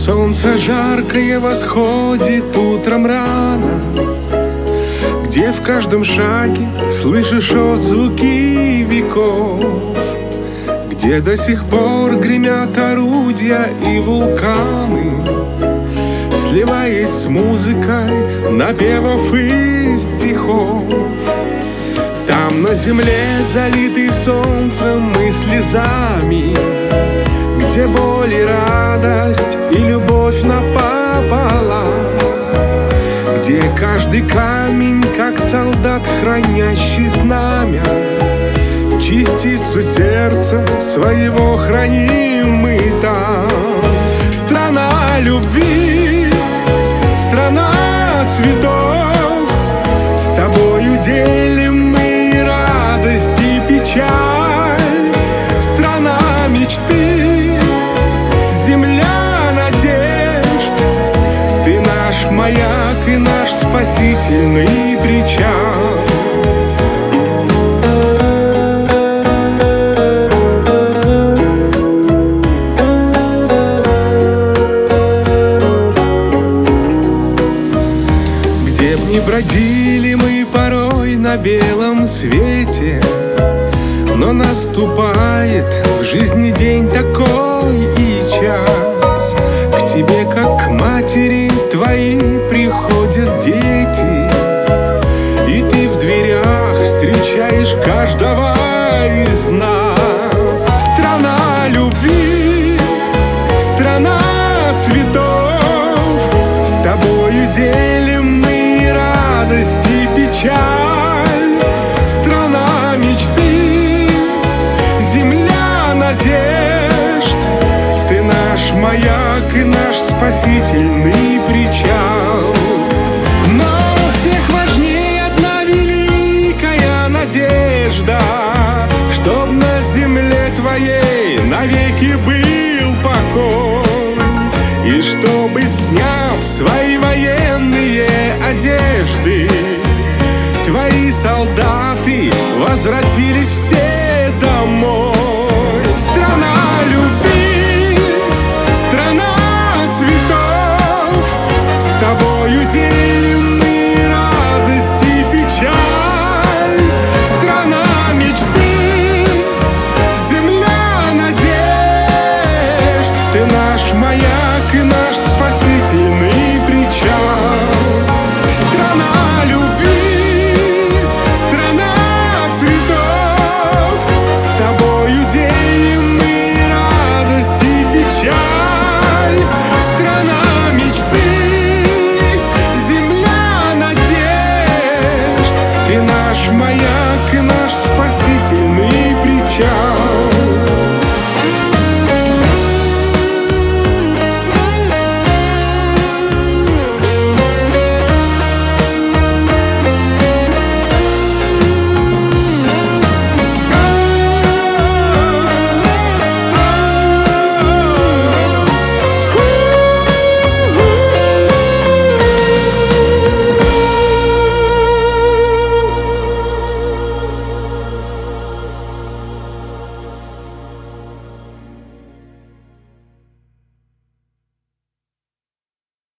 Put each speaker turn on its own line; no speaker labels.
Солнце жаркое восходит утром рано, где в каждом шаге слышишь отзвуки веков, где до сих пор гремят орудия и вулканы, сливаясь с музыкой напевов и стихов. Там на земле, залитый солнцем и слезами, где боль и радость и любовь напополам, где каждый камень, как солдат, хранящий знамя, частицу сердца своего храним мы там. Страна любви, страна цветов, с тобою делим мы радость и печаль. Страна мечты, земля надежд, ты наш маяк и наш спасительный причал. Где б ни бродили мы порой на белом свете, но наступает в жизни день такой и час. К тебе, как к матери твоей, приходят дети, и ты в дверях встречаешь каждого из нас. Страна любви, страна цветов, с тобою делим мы радость и печаль. Страна мечты, земля надежд, ты наш маяк и наш спасительный причал. Но у всех важнее одна великая надежда, чтоб на земле твоей навеки был покой, и чтобы, сняв свои военные одежды, твои солдаты возвратились все домой. Страна любви, страна цветов, с тобою день